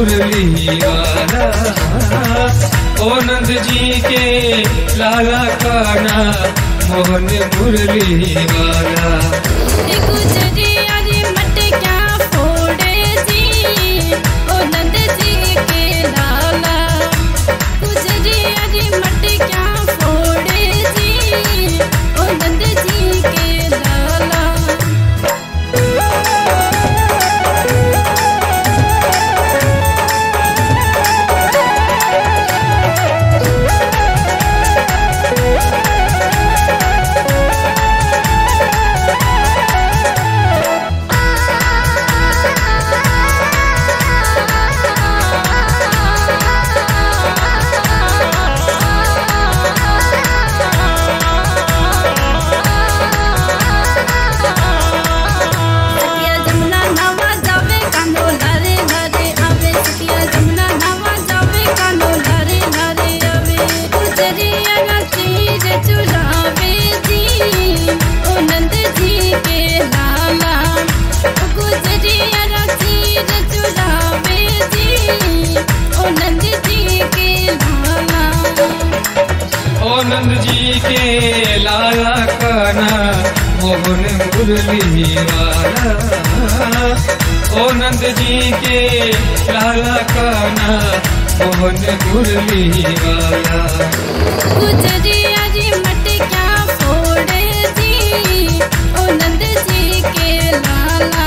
मुरली वाला। ओ नंद जी के लाला काना मोहन मुरली वाला। गुजरिया रे मटका फोड़े जी ओ नंद जी के लाला। गुजरिया रे मटका फोड़े जी ओ नंद जी के लाला। नंद जी के लाला काना मोहन मुरली वाला। ओ नंद जी के लाला काना मोहन मुरली वाला। गुजरिया रे मटका फोड़े जी ओ नंद जी के लाला।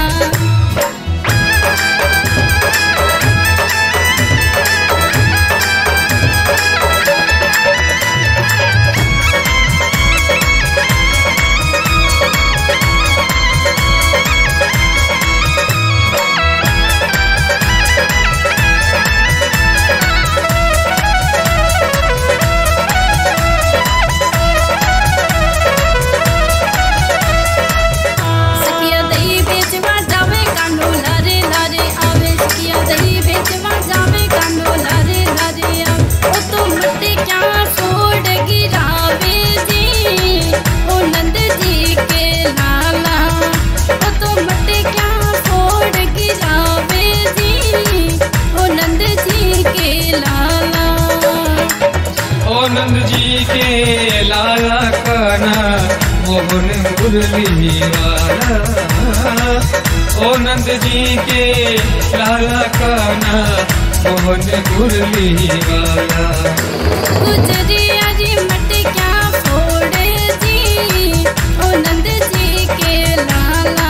नंद जी के लाला काना मोहन मुरली वाला। ओ नंद जी के लाला काना मोहन मुरली वाला। गुजरिया रे मटका फोड़े जी ओ नंद जी के लाला।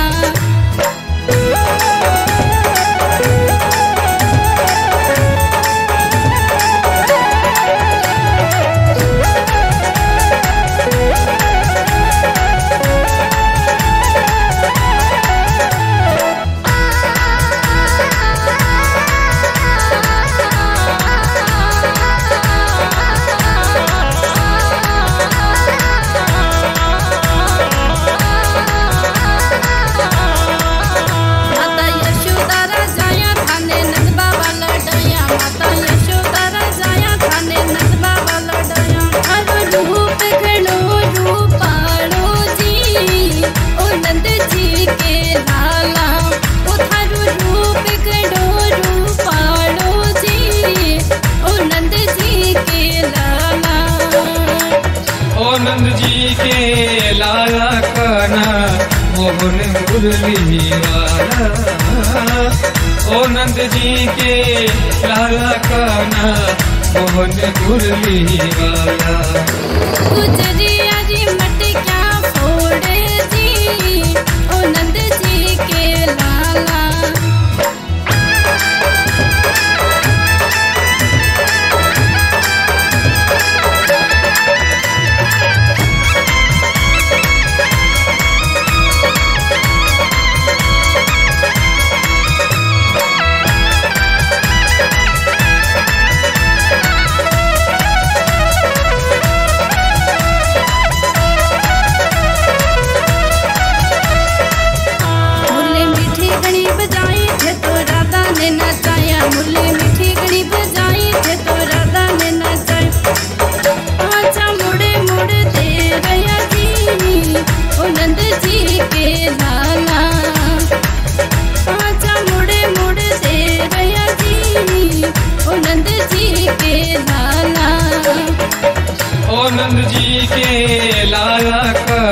नंद जी के लाला काना मोहन मुरली वाला। ओ नंद जी के लाला काना मोहन मुरली वाला। गुजरिया रे मटका फोड़े जी ओ नंद जी के लाला।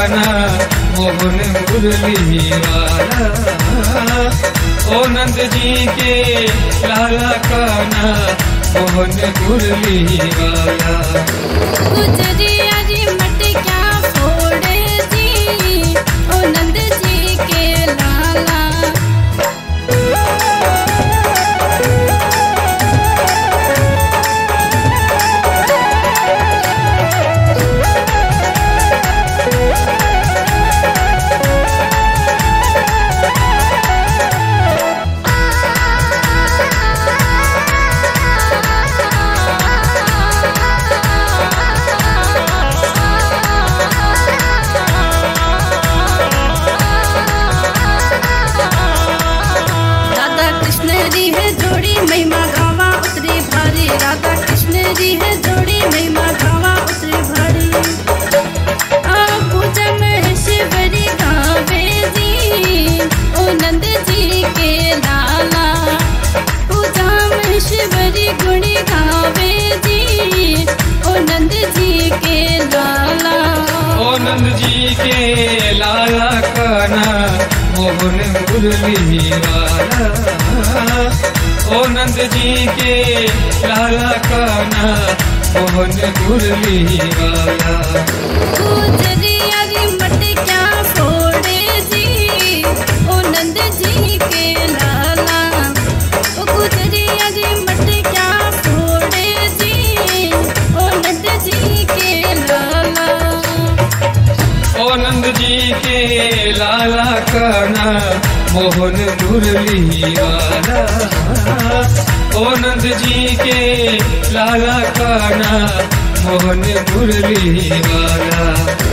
काना मोहन मुरली वाला। ओ नंद जी के लाला काना मोहन मुरली वाला। गुजरिया जी मटकियां फोड़े जी ओ नंद जी के लाला। महिमा गावा उतरी भारी, राधा कृष्ण री है जोड़ी महिमा गावा उतरी भारी। पूजा महेश्वरी गावे जी ओ नंद जी के लाला। पूजा महेश्वरी गुणी गावे जी ओ नंद जी के लाला। ओ नंद जी के लाला काना मोहन मुरली वाला। ओ नंद जी के लाला काना मोहन मुरली वाला। गुजरिया जी मटकियां फोड़े जी ओ नंद जी के लाला। ओ गुजरिया जी मटकियां फोड़े जी ओ नंद जी के लाला। ओ नंद जी के लाला काना मोहन मुरली वाला। ओ नंद जी के लाला काना मोहन मुरली वाला।